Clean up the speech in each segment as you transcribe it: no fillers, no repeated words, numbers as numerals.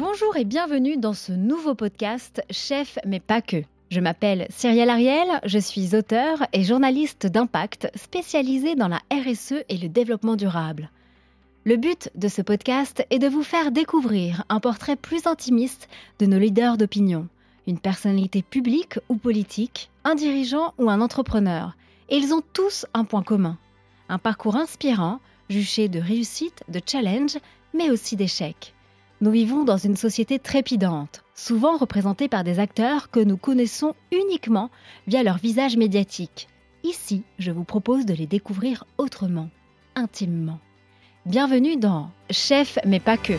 Bonjour et bienvenue dans ce nouveau podcast Chef mais pas que. Je m'appelle Cyrielle Ariel, je suis auteure et journaliste d'impact spécialisée dans la RSE et le développement durable. Le but de ce podcast est de vous faire découvrir un portrait plus intimiste de nos leaders d'opinion, une personnalité publique ou politique, un dirigeant ou un entrepreneur. Et ils ont tous un point commun, un parcours inspirant, juché de réussite, de challenge, mais aussi d'échecs. Nous vivons dans une société trépidante, souvent représentée par des acteurs que nous connaissons uniquement via leur visage médiatique. Ici, je vous propose de les découvrir autrement, intimement. Bienvenue dans Chef mais pas que.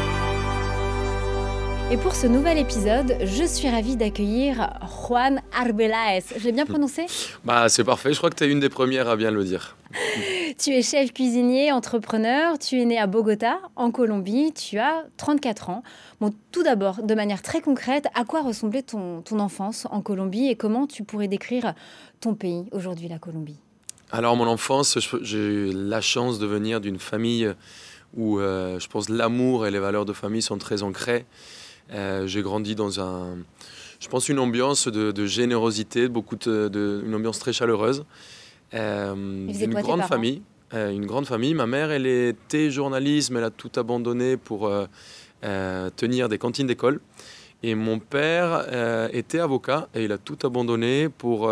Et pour ce nouvel épisode, je suis ravie d'accueillir Juan Arbeláez. Je l'ai bien prononcé ? C'est parfait, je crois que tu es une des premières à bien le dire. Tu es chef cuisinier, entrepreneur, tu es né à Bogota, en Colombie, tu as 34 ans. Bon, tout d'abord, de manière très concrète, à quoi ressemblait ton enfance en Colombie et comment tu pourrais décrire ton pays aujourd'hui, la Colombie ? Alors, mon enfance, j'ai eu la chance de venir d'une famille où je pense l'amour et les valeurs de famille sont très ancrées. J'ai grandi dans une ambiance de générosité, une ambiance très chaleureuse. Une grande famille. Ma mère, elle était journaliste, mais elle a tout abandonné pour tenir des cantines d'école. Et mon père était avocat et il a tout abandonné pour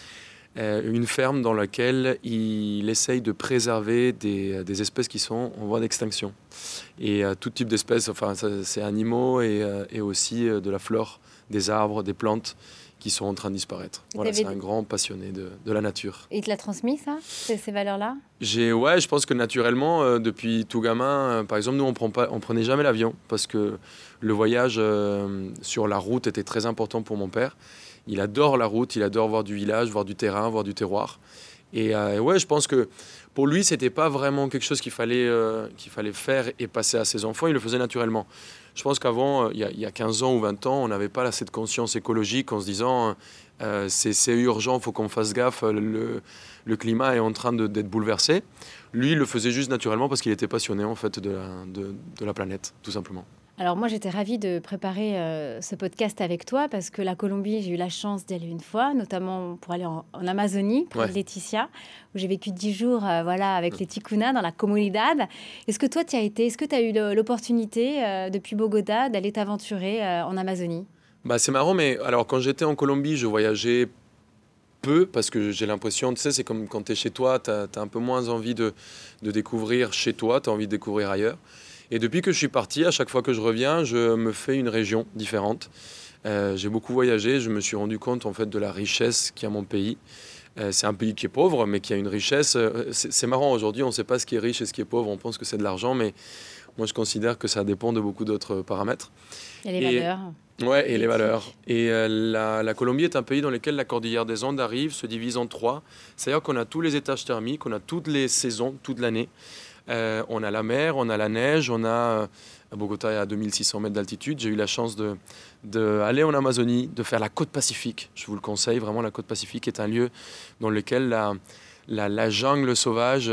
une ferme dans laquelle il essaye de préserver des espèces qui sont en voie d'extinction. Et tout type d'espèces, c'est animaux et aussi de la flore, des arbres, des plantes qui sont en train de disparaître. Voilà, c'est un grand passionné de la nature. Et il te l'a transmis, ça, ces valeurs-là ? Je pense que naturellement, depuis tout gamin, par exemple, nous, on prenait jamais l'avion parce que le voyage sur la route était très important pour mon père. Il adore la route, il adore voir du village, voir du terrain, voir du terroir. Et je pense que pour lui, c'était pas vraiment quelque chose qu'il fallait faire et passer à ses enfants. Il le faisait naturellement. Je pense qu'avant, il y a 15 ans ou 20 ans, on n'avait pas cette conscience écologique en se disant c'est urgent, il faut qu'on fasse gaffe, le climat est en train d'être bouleversé. Lui, il le faisait juste naturellement parce qu'il était passionné en fait, de la planète, tout simplement. Alors moi, j'étais ravie de préparer ce podcast avec toi parce que la Colombie, j'ai eu la chance d'y aller une fois, notamment pour aller en Amazonie, près de Leticia, où j'ai vécu 10 jours avec les Ticuna dans la Comunidad. Est-ce que toi, tu y as été ? Est-ce que tu as eu l'opportunité, depuis Bogota, d'aller t'aventurer en Amazonie ? C'est marrant, mais alors quand j'étais en Colombie, je voyageais peu parce que j'ai l'impression, tu sais, c'est comme quand tu es chez toi, tu as un peu moins envie de découvrir chez toi, tu as envie de découvrir ailleurs. Et depuis que je suis parti, à chaque fois que je reviens, je me fais une région différente. J'ai beaucoup voyagé, je me suis rendu compte en fait de la richesse qu'il y a mon pays. C'est un pays qui est pauvre, mais qui a une richesse. C'est marrant, aujourd'hui, on ne sait pas ce qui est riche et ce qui est pauvre. On pense que c'est de l'argent, mais moi, je considère que ça dépend de beaucoup d'autres paramètres. Et les valeurs. Ouais, et les valeurs. Et la Colombie est un pays dans lequel la cordillère des Andes arrive, se divise en 3. C'est-à-dire qu'on a tous les étages thermiques, on a toutes les saisons, toute l'année. On a la mer, on a la neige, on a à Bogota à 2600 mètres d'altitude. J'ai eu la chance d'aller en Amazonie, de faire la côte Pacifique. Je vous le conseille, vraiment, la côte Pacifique est un lieu dans lequel la jungle sauvage,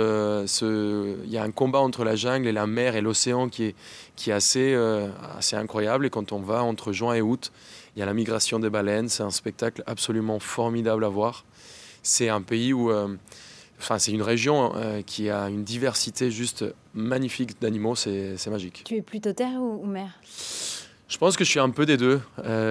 il y a un combat entre la jungle et la mer et l'océan qui est assez incroyable. Et quand on va entre juin et août, il y a la migration des baleines. C'est un spectacle absolument formidable à voir. C'est un pays où... c'est une région qui a une diversité juste magnifique d'animaux, c'est magique. Tu es plutôt terre ou mer ? Je pense que je suis un peu des deux.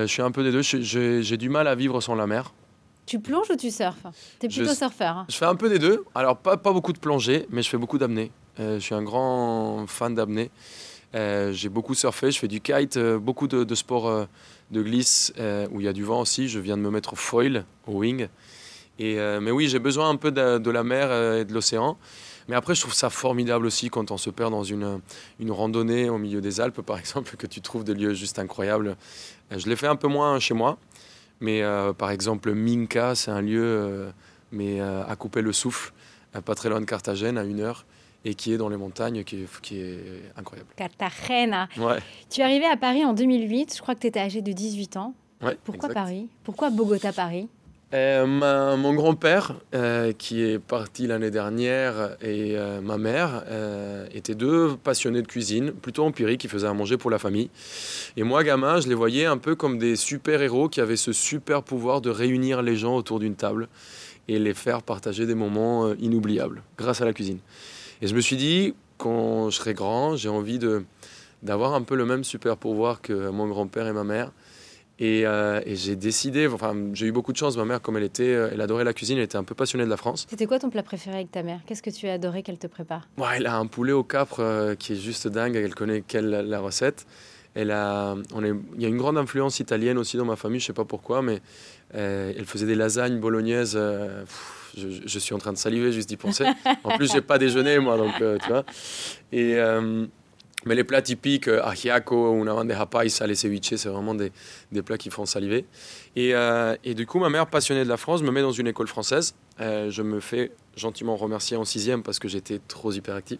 J'ai du mal à vivre sans la mer. Tu plonges ou tu surfes ? Tu es plutôt surfeur. Je fais un peu des deux. Alors, pas beaucoup de plongée, mais je fais beaucoup d'apnée. Je suis un grand fan d'apnée. J'ai beaucoup surfé, je fais du kite, beaucoup de sports de glisse où il y a du vent aussi. Je viens de me mettre au foil, au wing. Mais oui, j'ai besoin un peu de la mer et de l'océan. Mais après, je trouve ça formidable aussi quand on se perd dans une randonnée au milieu des Alpes, par exemple, que tu trouves des lieux juste incroyables. Je l'ai fait un peu moins chez moi. Mais par exemple, Minca, c'est un lieu à couper le souffle, pas très loin de Carthagène, à 1 heure, et qui est dans les montagnes, qui est incroyable. Cartagena. Ouais. Tu es arrivé à Paris en 2008, je crois que tu étais âgé de 18 ans. Ouais, Pourquoi exact. Paris ? Pourquoi Bogota-Paris ? Mon grand-père, qui est parti l'année dernière, et ma mère étaient deux passionnés de cuisine, plutôt empiriques, qui faisaient à manger pour la famille. Et moi, gamin, je les voyais un peu comme des super-héros qui avaient ce super pouvoir de réunir les gens autour d'une table et les faire partager des moments inoubliables grâce à la cuisine. Et je me suis dit, quand je serai grand, j'ai envie d'avoir un peu le même super pouvoir que mon grand-père et ma mère. Et j'ai décidé, enfin j'ai eu beaucoup de chance, ma mère comme elle adorait la cuisine, elle était un peu passionnée de la France. C'était quoi ton plat préféré avec ta mère? Qu'est-ce que tu as adoré qu'elle te prépare? Ouais, elle a un poulet au capre qui est juste dingue, elle connaît la recette. Il y a une grande influence italienne aussi dans ma famille, je sais pas pourquoi, mais elle faisait des lasagnes bolognaises. Je suis en train de saliver juste d'y penser. En plus, j'ai pas déjeuné moi, donc tu vois. Et mais les plats typiques, ajiaco, una bandeja paisa, les ceviches, c'est vraiment des plats qui font saliver. Et du coup, ma mère, passionnée de la France, me met dans une école française. Je me fais gentiment remercier en 6e parce que j'étais trop hyperactif.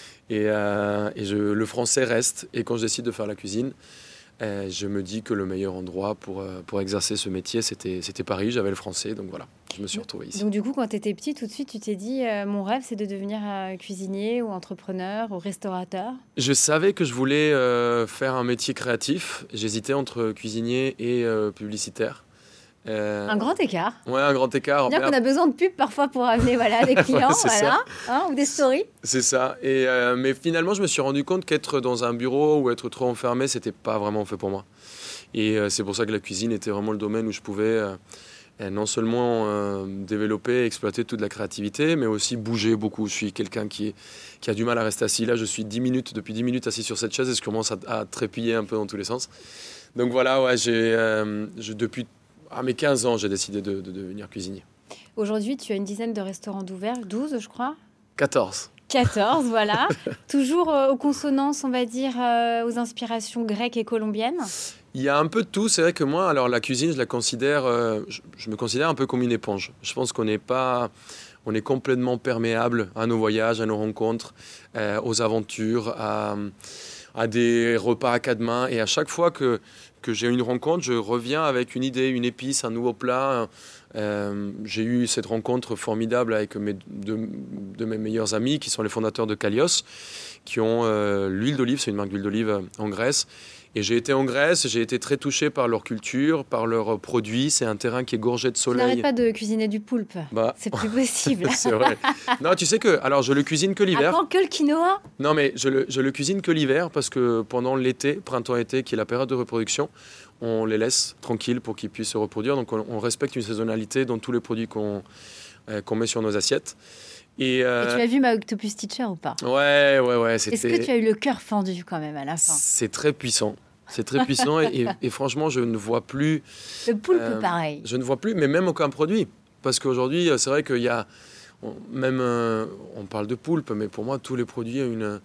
Le français reste. Et quand je décide de faire la cuisine, je me dis que le meilleur endroit pour exercer ce métier, c'était Paris. J'avais le français, donc voilà, je me suis retrouvé ici. Donc du coup, quand tu étais petit, tout de suite, tu t'es dit, mon rêve, c'est de devenir cuisinier ou entrepreneur ou restaurateur? Je savais que je voulais faire un métier créatif. J'hésitais entre cuisinier et publicitaire. Un grand écart. Ouais, un grand écart. Bien qu'on a besoin de pub parfois pour amener des clients, ouais, ou des stories. C'est ça. Mais finalement, je me suis rendu compte qu'être dans un bureau ou être trop enfermé, c'était pas vraiment fait pour moi. Et c'est pour ça que la cuisine était vraiment le domaine où je pouvais non seulement développer, exploiter toute la créativité, mais aussi bouger beaucoup. Je suis quelqu'un qui a du mal à rester assis. Là, je suis depuis 10 minutes assis sur cette chaise et je commence à trépiller un peu dans tous les sens. Donc voilà, ouais, depuis à mes 15 ans, j'ai décidé de devenir cuisinier. Aujourd'hui, tu as une dizaine de restaurants d'ouverts, 12 je crois. 14, voilà. Toujours aux consonances, on va dire, aux inspirations grecques et colombiennes. Il y a un peu de tout. C'est vrai que moi, alors la cuisine, je la considère, je me considère un peu comme une éponge. Je pense qu'on est complètement perméable à nos voyages, à nos rencontres, aux aventures, à des repas à quatre mains. Et à chaque fois que j'ai une rencontre, je reviens avec une idée, une épice, un nouveau plat. J'ai eu cette rencontre formidable avec deux de mes meilleurs amis qui sont les fondateurs de Kalios, qui ont l'huile d'olive, c'est une marque d'huile d'olive en Grèce. Et j'ai été en Grèce, j'ai été très touché par leur culture, par leurs produits. C'est un terrain qui est gorgé de soleil. Tu n'arrêtes pas de cuisiner du poulpe. C'est plus possible. C'est vrai. Non, tu sais que, alors je le cuisine que l'hiver. Attends, que le quinoa? Non, mais je le cuisine que l'hiver parce que pendant l'été, printemps-été, qui est la période de reproduction, on les laisse tranquilles pour qu'ils puissent se reproduire. Donc on respecte une saisonnalité dans tous les produits qu'on met sur nos assiettes. Et tu as vu ma Octopus Teacher ou pas? Ouais. Est-ce que tu as eu le cœur fendu quand même à la fin? C'est très puissant. C'est très puissant et franchement, je ne vois plus... Le poulpe, pareil. Je ne vois plus, mais même aucun produit. Parce qu'aujourd'hui, c'est vrai qu'il y a... on parle de poulpe, mais pour moi, tous les produits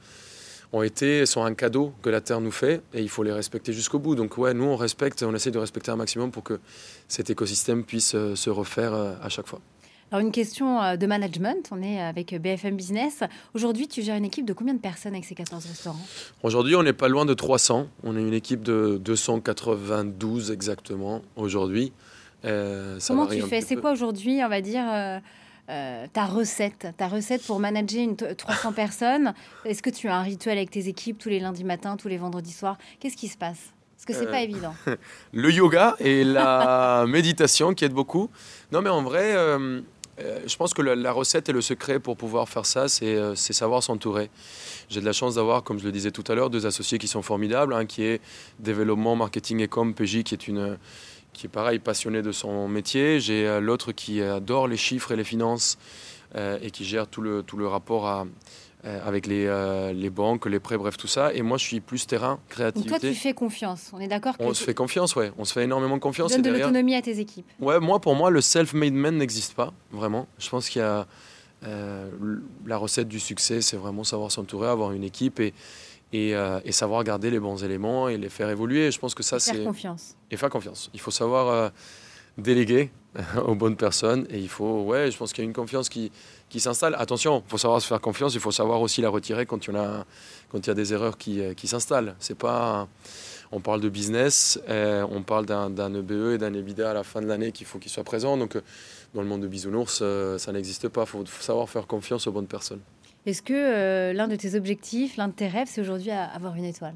sont un cadeau que la Terre nous fait et il faut les respecter jusqu'au bout. Donc ouais, nous, on essaie de respecter un maximum pour que cet écosystème puisse se refaire à chaque fois. Alors, une question de management. On est avec BFM Business. Aujourd'hui, tu gères une équipe de combien de personnes avec ces 14 restaurants? Aujourd'hui, on n'est pas loin de 300. On est une équipe de 292 exactement aujourd'hui. Comment tu fais? C'est quoi aujourd'hui, on va dire, ta recette pour manager 300 personnes? Est-ce que tu as un rituel avec tes équipes tous les lundis matins, tous les vendredis soirs? Qu'est-ce qui se passe? Parce que c'est pas évident. Le yoga et la méditation qui aident beaucoup. Non, mais en vrai... je pense que la recette et le secret pour pouvoir faire ça, c'est savoir s'entourer. J'ai de la chance d'avoir, comme je le disais tout à l'heure, deux associés qui sont formidables. Un qui est développement, marketing et com, PJ, qui est pareil, passionné de son métier. J'ai l'autre qui adore les chiffres et les finances et qui gère tout le rapport avec les banques, les prêts, bref, tout ça. Et moi, je suis plus terrain, créativité. Donc toi, tu fais confiance. On est d'accord que... On se fait confiance, ouais. On se fait énormément confiance. Tu donnes de l'autonomie à tes équipes. Ouais, pour moi, le self-made man n'existe pas, vraiment. Je pense qu'il y a... la recette du succès, c'est vraiment savoir s'entourer, avoir une équipe et savoir garder les bons éléments et les faire évoluer. Je pense que ça, c'est... Faire confiance. Et faire confiance. Il faut savoir déléguer aux bonnes personnes. Et je pense qu'il y a une confiance qui s'installe. Attention, il faut savoir se faire confiance, il faut savoir aussi la retirer quand il y a des erreurs qui s'installent. C'est pas, on parle de business, on parle d'un EBE et d'un EBITDA à la fin de l'année qu'il faut qu'il soit présent. Donc, dans le monde de Bisounours, ça n'existe pas. Il faut savoir faire confiance aux bonnes personnes. Est-ce que l'un de tes objectifs, l'un de tes rêves, c'est aujourd'hui avoir une étoile ?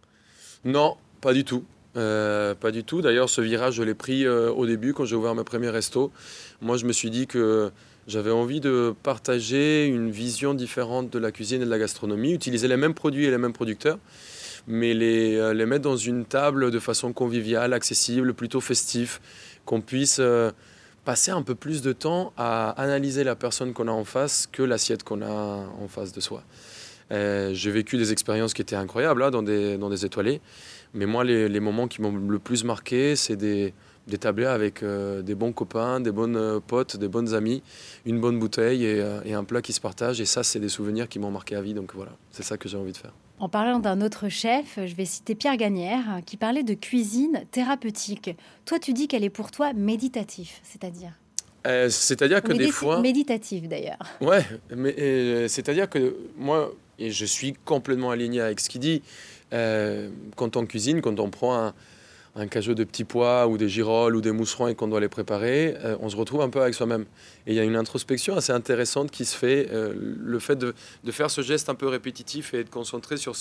Non, pas du tout. Pas du tout. D'ailleurs, ce virage, je l'ai pris au début quand j'ai ouvert mes premiers restos. Moi, je me suis dit que j'avais envie de partager une vision différente de la cuisine et de la gastronomie, utiliser les mêmes produits et les mêmes producteurs, mais les mettre dans une table de façon conviviale, accessible, plutôt festif, qu'on puisse passer un peu plus de temps à analyser la personne qu'on a en face que l'assiette qu'on a en face de soi. J'ai vécu des expériences qui étaient incroyables dans des étoilés. Mais moi, les moments qui m'ont le plus marqué, c'est des tablés avec des bons copains, des bonnes potes, des bonnes amies, une bonne bouteille et un plat qui se partage. Et ça, c'est des souvenirs qui m'ont marqué à vie. Donc voilà, c'est ça que j'ai envie de faire. En parlant d'un autre chef, je vais citer Pierre Gagnère, qui parlait de cuisine thérapeutique. Toi, tu dis qu'elle est pour toi méditative, c'est-à-dire c'est-à-dire que des fois... Méditative, d'ailleurs. Ouais, mais c'est-à-dire que moi, et je suis complètement aligné avec ce qu'il dit, quand on cuisine, quand on prend un cajot de petits pois ou des girolles ou des mousserons et qu'on doit les préparer, on se retrouve un peu avec soi-même. Et il y a une introspection assez intéressante qui se fait. Le fait de faire ce geste un peu répétitif et de concentrer sur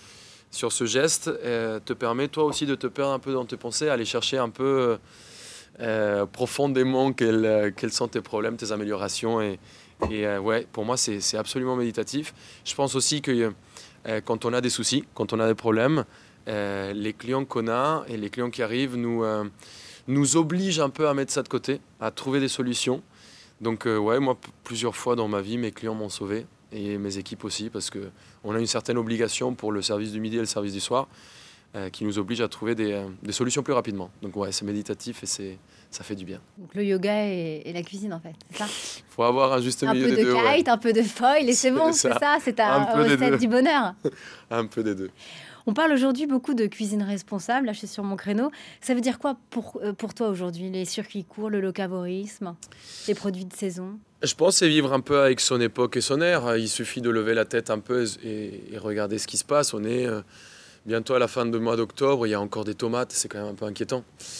ce geste te permet toi aussi de te perdre un peu dans tes pensées, aller chercher un peu profondément quels sont tes problèmes, tes améliorations. Et ouais, pour moi, c'est absolument méditatif. Je pense aussi que quand on a des soucis, quand on a des problèmes, les clients qu'on a et les clients qui arrivent nous obligent un peu à mettre ça de côté, à trouver des solutions. Donc ouais, moi, plusieurs fois dans ma vie, mes clients m'ont sauvé et mes équipes aussi, parce qu'on a une certaine obligation pour le service du midi et le service du soir qui nous oblige à trouver des solutions plus rapidement. Donc ouais, c'est méditatif et ça fait du bien. Donc le yoga et la cuisine, en fait, c'est ça ? Il faut avoir un juste milieu des deux. Un peu de kite, un peu de foil, et c'est bon, c'est ça, c'est ta recette du bonheur. Un peu des deux. On parle aujourd'hui beaucoup de cuisine responsable, là je suis sur mon créneau. Ça veut dire quoi pour toi aujourd'hui ? Les circuits courts, le locavorisme, les produits de saison ? Je pense que c'est vivre un peu avec son époque et son ère. Il suffit de lever la tête un peu et regarder ce qui se passe. On est bientôt à la fin du mois d'octobre, il y a encore des tomates, c'est quand même un peu inquiétant.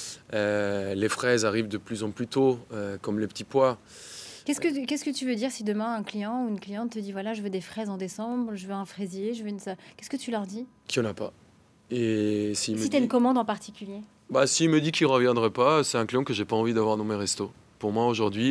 Les fraises arrivent de plus en plus tôt, comme les petits pois. Qu'est-ce que tu veux dire si demain un client ou une cliente te dit voilà, je veux des fraises en décembre, je veux un fraisier, je veux une... Qu'est-ce que tu leur dis ? Qu'il n'y en a pas. Et si tu as une commande en particulier ? S'il me dit qu'il ne reviendrait pas, c'est un client que je n'ai pas envie d'avoir dans mes restos. Pour moi, aujourd'hui,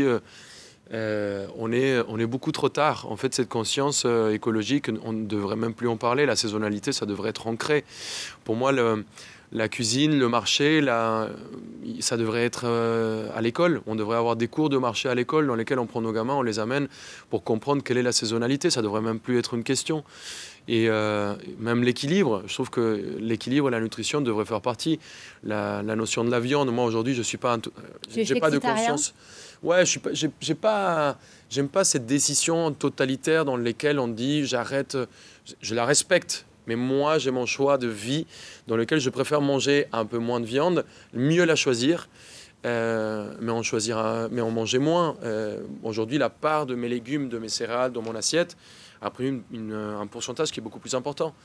on est beaucoup trop tard. En fait, cette conscience écologique, on ne devrait même plus en parler. La saisonnalité, ça devrait être ancré. Pour moi, la cuisine, le marché, ça devrait être à l'école. On devrait avoir des cours de marché à l'école dans lesquels on prend nos gamins, on les amène pour comprendre quelle est la saisonnalité. Ça devrait même plus être une question. Et même l'équilibre, je trouve que l'équilibre et la nutrition devraient faire partie. La notion de la viande, moi aujourd'hui, je suis pas, j'ai pas de conscience. Ouais, j'aime pas cette décision totalitaire dans laquelle on dit j'arrête. Je la respecte, mais moi j'ai mon choix de vie dans lequel je préfère manger un peu moins de viande, mieux la choisir. Mais en manger moins. Aujourd'hui, la part de mes légumes, de mes céréales dans mon assiette a pris un pourcentage qui est beaucoup plus important.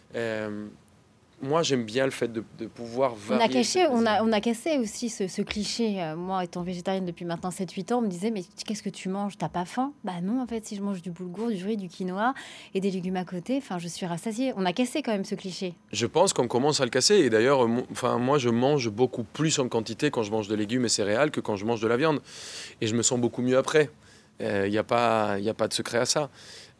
Moi, j'aime bien le fait de pouvoir varier. On a cassé aussi ce cliché. Moi, étant végétarienne depuis maintenant 7-8 ans, on me disait, mais qu'est-ce que tu manges ? T'as pas faim ? Bah non, en fait, si je mange du boulgour, du riz, du quinoa et des légumes à côté, je suis rassasiée. On a cassé quand même ce cliché. Je pense qu'on commence à le casser. Et d'ailleurs, moi, je mange beaucoup plus en quantité quand je mange de légumes et céréales que quand je mange de la viande. Et je me sens beaucoup mieux après. Il n'y a pas de secret à ça.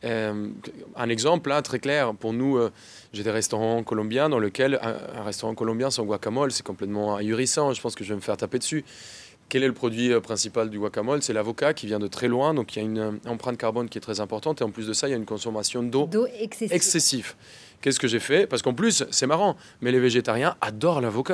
Un exemple très clair pour nous, j'ai des restaurants colombiens dans lesquels un restaurant colombien sans guacamole, c'est complètement ahurissant. Je pense que je vais me faire taper dessus. Quel est le produit principal du guacamole ? C'est l'avocat qui vient de très loin, donc il y a une empreinte carbone qui est très importante et en plus de ça, il y a une consommation d'eau excessive. Qu'est-ce que j'ai fait ? Parce qu'en plus, c'est marrant, mais les végétariens adorent l'avocat.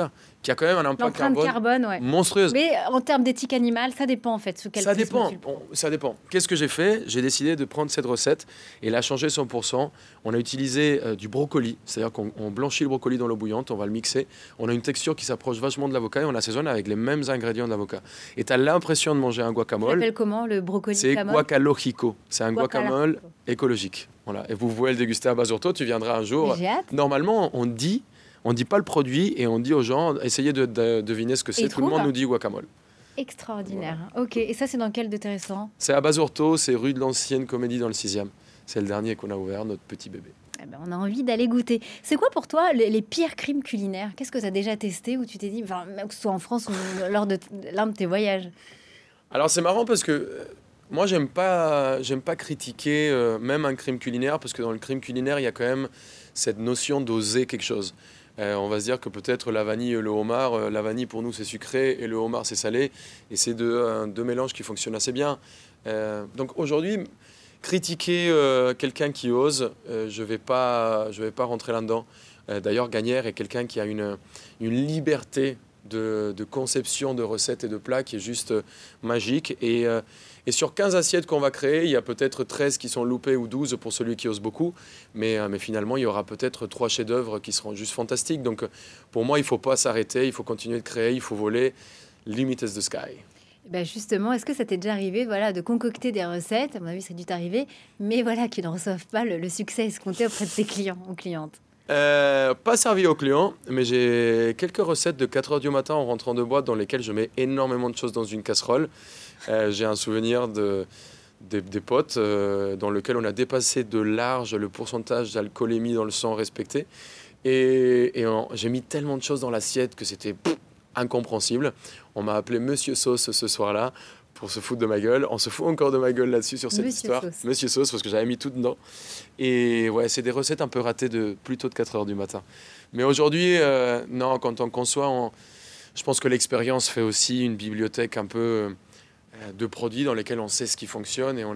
qui a quand même un impact carbone ouais. monstrueuse. Mais en termes d'éthique animale, ça dépend en fait. Ça dépend. Qu'est-ce que j'ai fait? J'ai décidé de prendre cette recette et la changer 100%. On a utilisé du brocoli, c'est-à-dire qu'on blanchit le brocoli dans l'eau bouillante, on va le mixer. On a une texture qui s'approche vachement de l'avocat et on l'assaisonne avec les mêmes ingrédients de l'avocat. Et tu as l'impression de manger un guacamole. Ça s'appelle comment le brocoli? C'est guacalojico. C'est un guacamole écologique. Voilà. Et vous pouvez le déguster à Basurto, tu viendras un jour. J'ai hâte. Normalement, on dit pas le produit et on dit aux gens, essayez de deviner ce que c'est. Tout le monde nous dit guacamole. Extraordinaire. Voilà. Ok, et ça, c'est dans quel de tes restaurants? C'est à Basurto, c'est rue de l'Ancienne Comédie dans le 6e. C'est le dernier qu'on a ouvert, notre petit bébé. Eh ben, on a envie d'aller goûter. C'est quoi pour toi les pires crimes culinaires? Qu'est-ce que tu as déjà testé ou tu t'es dit, enfin, que ce soit en France ou lors de l'un de tes voyages? Alors c'est marrant parce que moi j'aime pas critiquer même un crime culinaire, parce que dans le crime culinaire il y a quand même cette notion d'oser quelque chose. On va se dire que peut-être la vanille et le homard, la vanille pour nous c'est sucré et le homard c'est salé, et c'est deux mélanges qui fonctionnent assez bien. Donc aujourd'hui, critiquer quelqu'un qui ose, je vais pas rentrer là-dedans. D'ailleurs, Gagnère est quelqu'un qui a une liberté de conception de recettes et de plats qui est juste magique. Et sur 15 assiettes qu'on va créer, il y a peut-être 13 qui sont loupées ou 12 pour celui qui ose beaucoup. Mais finalement, il y aura peut-être 3 chefs-d'œuvre qui seront juste fantastiques. Donc pour moi, il ne faut pas s'arrêter, il faut continuer de créer, il faut voler. Limit is the sky. Ben justement, est-ce que ça t'est déjà arrivé de concocter des recettes, à mon avis ça a dû t'arriver, mais qui ne reçoivent pas le succès escompté auprès de tes clients ou clientes? Pas servi aux clients, mais j'ai quelques recettes de 4h du matin en rentrant de boîte dans lesquelles je mets énormément de choses dans une casserole. J'ai un souvenir des potes dans lequel on a dépassé de large le pourcentage d'alcoolémie dans le sang respecté. Et j'ai mis tellement de choses dans l'assiette que c'était incompréhensible. On m'a appelé Monsieur Sauce ce soir-là pour se foutre de ma gueule. On se fout encore de ma gueule là-dessus sur cette histoire. Monsieur Sauce, parce que j'avais mis tout dedans. Et ouais, c'est des recettes un peu ratées plutôt de 4h du matin. Mais aujourd'hui, non, quand on conçoit, je pense que l'expérience fait aussi une bibliothèque un peu de produits dans lesquels on sait ce qui fonctionne et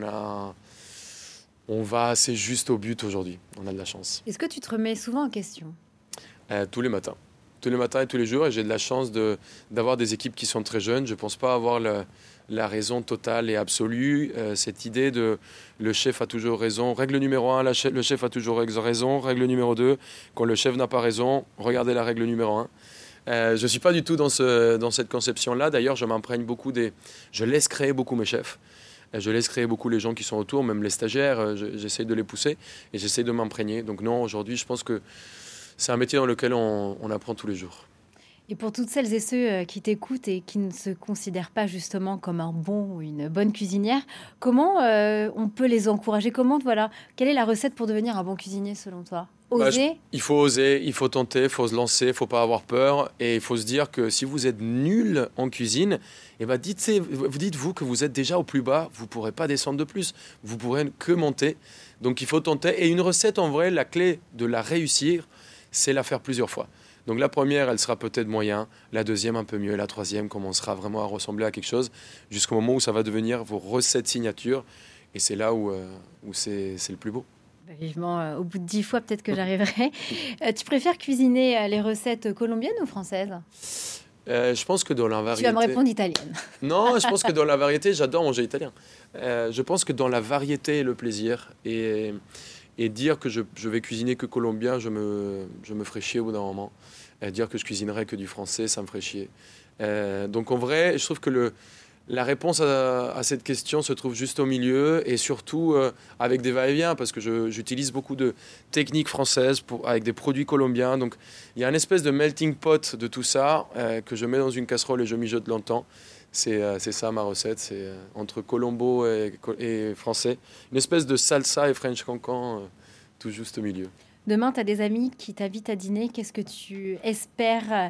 on va assez juste au but aujourd'hui. On a de la chance. Est-ce que tu te remets souvent en question? Tous les matins. Tous les matins et tous les jours. Et j'ai de la chance d'avoir des équipes qui sont très jeunes. Je ne pense pas avoir la raison totale et absolue. Cette idée de le chef a toujours raison. Règle numéro 1, le chef a toujours raison. Règle numéro 2, quand le chef n'a pas raison, regardez la règle numéro 1. Je ne suis pas du tout dans cette conception-là. D'ailleurs, je m'imprègne beaucoup je laisse créer beaucoup mes chefs. Je laisse créer beaucoup les gens qui sont autour, même les stagiaires. J'essaye de les pousser et j'essaye de m'imprégner. Donc non, aujourd'hui, je pense que c'est un métier dans lequel on apprend tous les jours. Et pour toutes celles et ceux qui t'écoutent et qui ne se considèrent pas justement comme un bon ou une bonne cuisinière, comment on peut les encourager? Quelle est la recette pour devenir un bon cuisinier selon toi? Il faut oser, il faut tenter, il faut se lancer, il ne faut pas avoir peur. Et il faut se dire que si vous êtes nul en cuisine, dites-vous que vous êtes déjà au plus bas, vous ne pourrez pas descendre de plus, vous ne pourrez que monter. Donc il faut tenter. Et une recette, en vrai, la clé de la réussir, c'est la faire plusieurs fois. Donc la première, elle sera peut-être moyen, la deuxième un peu mieux, la troisième commencera vraiment à ressembler à quelque chose, jusqu'au moment où ça va devenir vos recettes signature. Et c'est là où c'est le plus beau. Vivement, au bout de 10 fois, peut-être que j'arriverai. Tu préfères cuisiner les recettes colombiennes ou françaises? Je pense que dans la variété... Tu vas me répondre italienne. Non, je pense que dans la variété, j'adore manger italien. Je pense que dans la variété et le plaisir, et dire que je vais cuisiner que colombien, je me ferais chier au bout d'un moment. Dire que je cuisinerais que du français, ça me ferait chier. Donc en vrai, je trouve que la réponse à cette question se trouve juste au milieu, et surtout avec des va-et-vient, parce que j'utilise beaucoup de techniques françaises avec des produits colombiens. Donc il y a une espèce de melting pot de tout ça que je mets dans une casserole et je mijote longtemps. C'est ça ma recette, c'est entre colombo et français. Une espèce de salsa et French cancan, tout juste au milieu. Demain, tu as des amis qui t'invitent à dîner. Qu'est-ce que tu espères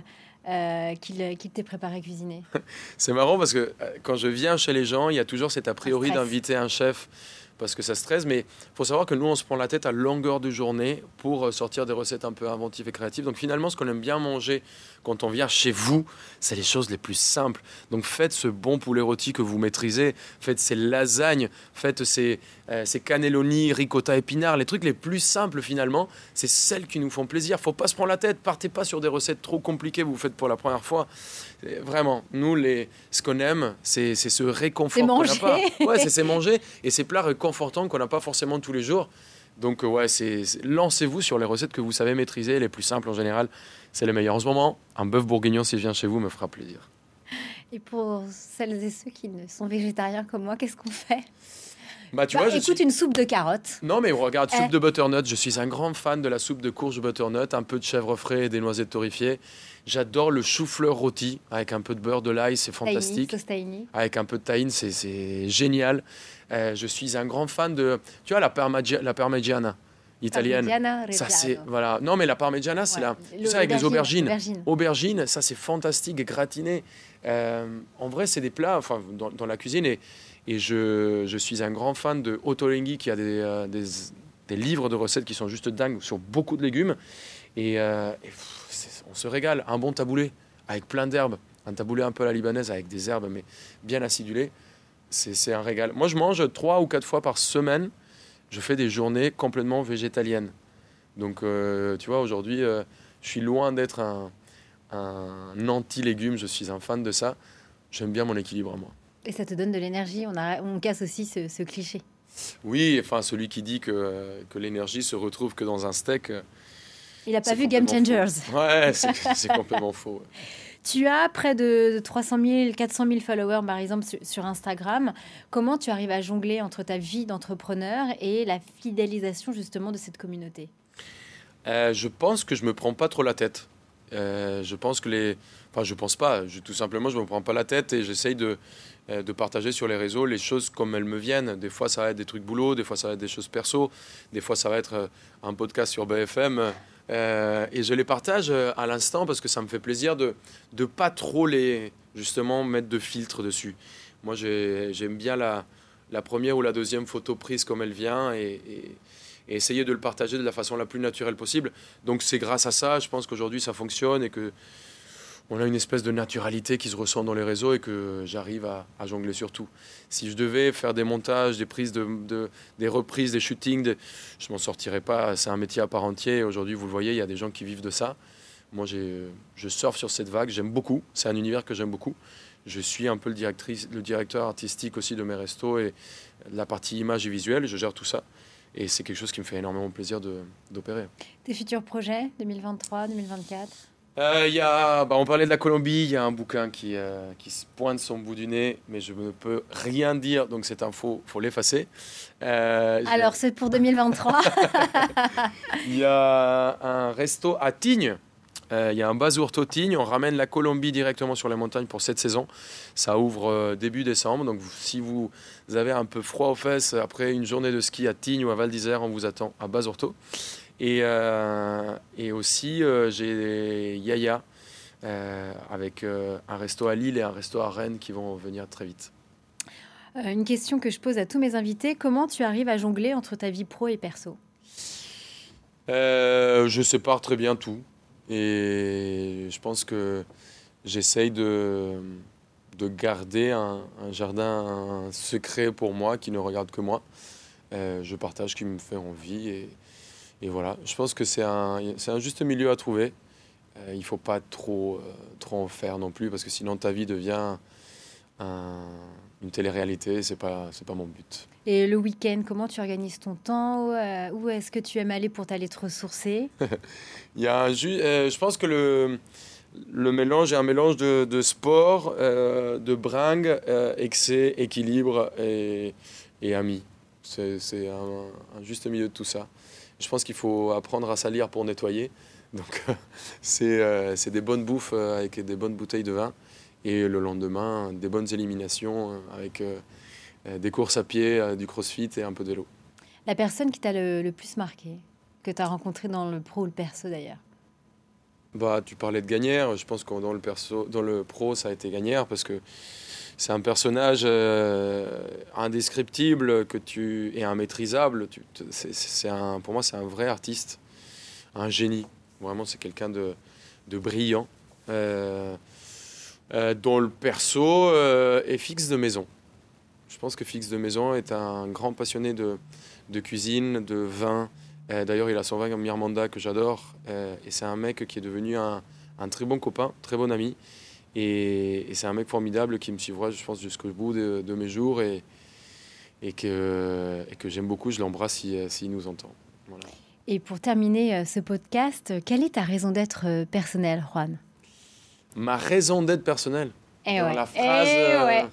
qu'il t'ait préparé à cuisiner? C'est marrant parce que quand je viens chez les gens, il y a toujours cet a priori d'inviter un chef parce que ça stresse. Mais il faut savoir que nous, on se prend la tête à longueur de journée pour sortir des recettes un peu inventives et créatives. Donc finalement, ce qu'on aime bien manger quand on vient chez vous, c'est les choses les plus simples. Donc faites ce bon poulet rôti que vous maîtrisez, faites ces lasagnes, faites ces cannelloni, ricotta, épinards, les trucs les plus simples finalement, c'est celles qui nous font plaisir. Faut pas se prendre la tête, partez pas sur des recettes trop compliquées, vous faites pour la première fois. Vraiment, nous, ce qu'on aime, c'est ce réconfort qu'on n'a pas. Ouais, c'est manger et ces plats réconfortants qu'on n'a pas forcément tous les jours. Donc lancez-vous sur les recettes que vous savez maîtriser, les plus simples en général, c'est les meilleures. En ce moment, un bœuf bourguignon, si je viens chez vous, me fera plaisir. Et pour celles et ceux qui ne sont végétariens comme moi, qu'est-ce qu'on fait ? Écoute, une soupe de carottes. Non, mais regarde, soupe de butternut. Je suis un grand fan de la soupe de courge butternut, un peu de chèvre frais et des noisettes torréfiées. J'adore le chou-fleur rôti avec un peu de beurre de l'ail, c'est fantastique. Tahini. Avec un peu de tahine, c'est génial. Je suis un grand fan de, tu vois, la parmigiana italienne. Ça c'est voilà. Non, mais la parmigiana, c'est avec des aubergines. Aubergines, ça c'est fantastique, gratiné. En vrai, c'est des plats, enfin dans la cuisine et je suis un grand fan de Ottolenghi qui a des livres de recettes qui sont juste dingues sur beaucoup de légumes on se régale. Un bon taboulé avec plein d'herbes, un taboulé un peu à la libanaise avec des herbes mais bien acidulées, c'est un régal. Moi, je mange 3 ou 4 fois par semaine. Je fais des journées complètement végétaliennes. Donc, tu vois, aujourd'hui, je suis loin d'être un anti-légumes. Je suis un fan de ça. J'aime bien mon équilibre, moi. Et ça te donne de l'énergie. On casse aussi ce cliché. Oui, enfin, celui qui dit que l'énergie se retrouve que dans un steak... il n'a pas vu Game Changers. Faux. Ouais, c'est complètement faux. Ouais. Tu as près de 300 000, 400 000 followers, par exemple, sur Instagram. Comment tu arrives à jongler entre ta vie d'entrepreneur et la fidélisation, justement, de cette communauté ? Je pense que je ne me prends pas trop la tête. Je pense que je pense pas. Tout simplement, je me prends pas la tête et j'essaye de partager sur les réseaux les choses comme elles me viennent. Des fois, ça va être des trucs boulot, des fois, ça va être des choses perso, des fois, ça va être un podcast sur BFM. Et je les partage à l'instant parce que ça me fait plaisir de pas trop justement mettre de filtre dessus. Moi, j'aime bien la première ou la deuxième photo prise comme elle vient et essayer de le partager de la façon la plus naturelle possible. Donc c'est grâce à ça, je pense qu'aujourd'hui ça fonctionne et que on a une espèce de naturalité qui se ressent dans les réseaux et que j'arrive à jongler sur tout. Si je devais faire des montages, des prises des reprises, des shootings, je m'en sortirais pas. C'est un métier à part entière. Aujourd'hui, vous le voyez, il y a des gens qui vivent de ça. Moi, je surfe sur cette vague. J'aime beaucoup. C'est un univers que j'aime beaucoup. Je suis un peu le directeur artistique aussi de mes restos et de la partie image et visuelle. Je gère tout ça. Et c'est quelque chose qui me fait énormément plaisir d'opérer. Tes futurs projets, 2023, 2024 ? On parlait de la Colombie, il y a un bouquin qui se pointe son bout du nez, mais je ne peux rien dire, donc cette info, il faut l'effacer. Alors, c'est pour 2023. Il y a un resto à Tignes, il y a un Basurto Tignes, on ramène la Colombie directement sur les montagnes pour cette saison. Ça ouvre début décembre, donc si vous avez un peu froid aux fesses après une journée de ski à Tignes ou à Val d'Isère, on vous attend à Basurto. Et aussi, j'ai Yaya avec un resto à Lille et un resto à Rennes qui vont venir très vite. Une question que je pose à tous mes invités, comment tu arrives à jongler entre ta vie pro et perso ? Je sépare très bien tout. Et je pense que j'essaye de garder un jardin secret pour moi qui ne regarde que moi. Je partage ce qui me fait envie et voilà, je pense que c'est un juste milieu à trouver. Il ne faut pas trop en faire non plus, parce que sinon ta vie devient une télé-réalité. C'est pas mon but. Et le week-end, comment tu organises ton temps ? Où est-ce que tu aimes aller pour t'aller te ressourcer ? Je pense que le mélange est un mélange de sport, de bringue, excès, équilibre et amis. C'est un juste milieu de tout ça. Je pense qu'il faut apprendre à salir pour nettoyer. Donc, c'est des bonnes bouffes avec des bonnes bouteilles de vin. Et le lendemain, des bonnes éliminations avec des courses à pied, du crossfit et un peu de vélo. La personne qui t'a le plus marqué, que tu as rencontrée dans le pro ou le perso d'ailleurs ? Tu parlais de Gagnère. Je pense que dans le pro, ça a été Gagnère parce que c'est un personnage indescriptible et immaîtrisable. Pour moi, c'est un vrai artiste, un génie. Vraiment, c'est quelqu'un de brillant, dont le perso est Fix de Maison. Je pense que Fix de Maison est un grand passionné de cuisine, de vin. D'ailleurs, il a son vin Mirmanda que j'adore. Et c'est un mec qui est devenu un très bon copain, très bon ami. Et c'est un mec formidable qui me suivra, je pense, jusqu'au bout de mes jours et que j'aime beaucoup. Je l'embrasse s'il nous entend. Voilà. Et pour terminer ce podcast, quelle est ta raison d'être personnelle, Juan? Ma raison d'être personnelle. Dans la phrase.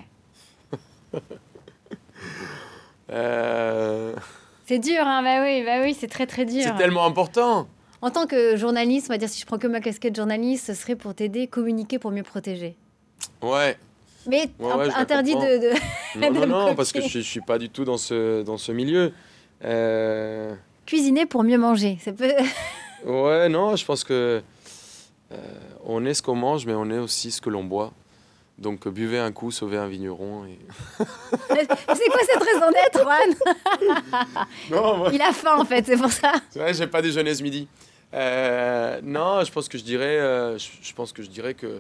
C'est dur, hein? Bah oui, c'est très très dur. C'est tellement important. En tant que journaliste, on va dire, si je prends que ma casquette de journaliste, ce serait pour t'aider, communiquer pour mieux protéger. Ouais. Mais interdit de... Non, parce que je suis pas du tout dans ce milieu. Cuisiner pour mieux manger, ça peut... Ouais, non, je pense que on est ce qu'on mange, mais on est aussi ce que l'on boit. Donc buvez un coup, sauvez un vigneron. Et... C'est quoi cette raison d'être, Juan? Non, Il a faim en fait, c'est pour ça. C'est vrai, j'ai pas déjeuné ce midi. Non, je pense que je dirais que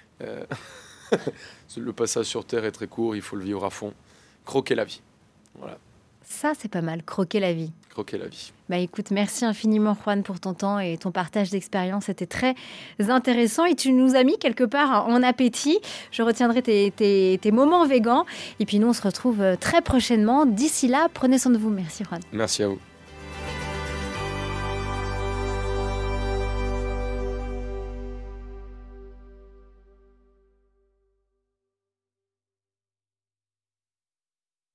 le passage sur Terre est très court, il faut le vivre à fond. Croquer la vie. Voilà. Ça, c'est pas mal, croquer la vie. Croquer la vie. Bah écoute, merci infiniment Juan pour ton temps et ton partage d'expérience. C'était très intéressant et tu nous as mis quelque part en appétit. Je retiendrai tes moments végans. Et puis nous, on se retrouve très prochainement. D'ici là, prenez soin de vous. Merci Juan. Merci à vous.